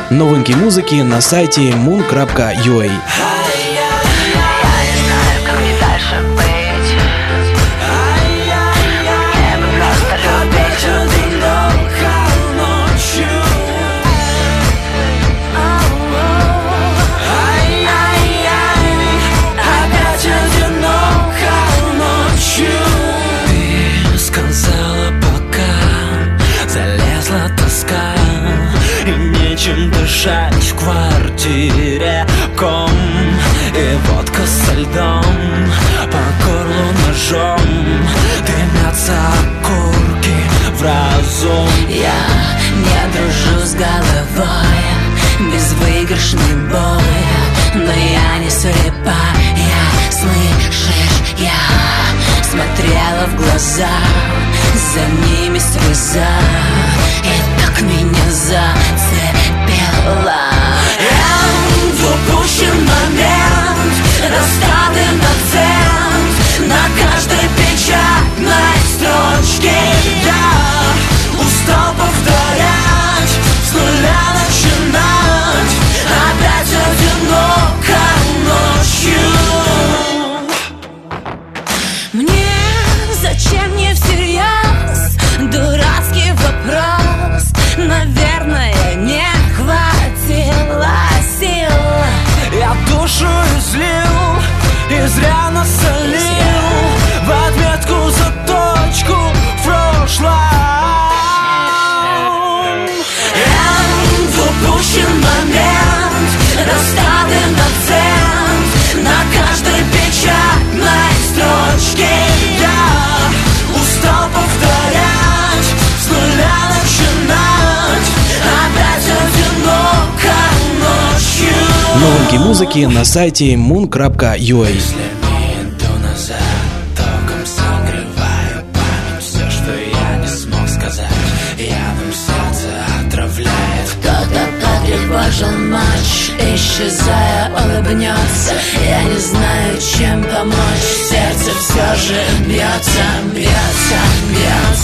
Новинки музыки на сайте moon.ua. Нечем дышать в квартире, ком и водка со льдом, по горлу ножом дымятся окурки в разум. Я не дружу с головой, безвыигрышный бой, но я не слепая, слышишь, я смотрела в глаза, за ними слеза, и так меня зацепила. В упущен момент, расставлен акцент на каждой печатной строчке. Я устал повторять, с нуля начинать, опять одиноко ночью. Мне зачем не всерьез дурацкий вопрос? Наверное, не хватило сил. Я душу излил и зря насолил в отметку за точку в прошлом. В упущен момент, расставлен акцент на каждой печатной строчке. Я устал повторять, с нуля начинать, опять одиноко ночью. Новинки музыки на сайте moon.ua. Если не иду назад, током согреваю память. Все, что я не смог сказать, ядом сердце отравляет. Кто-то потревожил ночь, исчезая, улыбнется. Я не знаю, чем помочь, сердце все же бьется, бьется, бьется.